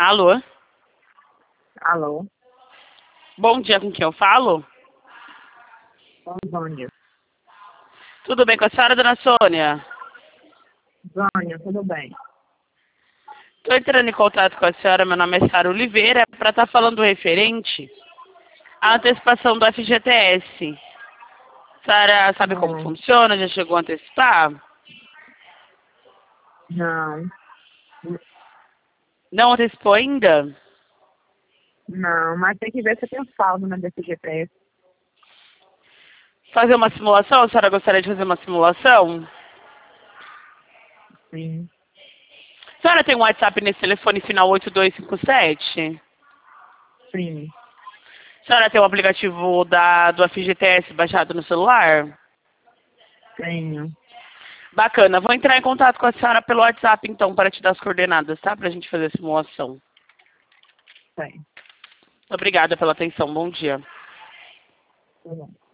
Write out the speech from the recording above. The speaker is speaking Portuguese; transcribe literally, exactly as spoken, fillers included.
Alô? Alô? Bom dia, com quem eu falo? Zônia. Tudo bem com a senhora, dona Sônia? Zônia, tudo bem? Estou entrando em contato com a senhora, meu nome é Sara Oliveira, para estar falando referente à antecipação do F G T S. A senhora sabe como Não. funciona? Já chegou a antecipar? Não. Não antecipou ainda? Não, mas tem que ver se tem saldo na desse G P S. Fazer uma simulação? A senhora gostaria de fazer uma simulação? Sim. A senhora tem um WhatsApp nesse telefone final oito dois cinco sete? Sim. A senhora tem o aplicativo da, do F G T S baixado no celular? Tenho. Bacana. Vou entrar em contato com a senhora pelo WhatsApp, então, para te dar as coordenadas, tá? Para a gente fazer a simulação. Tem. Obrigada pela atenção. Bom dia. Tá bom.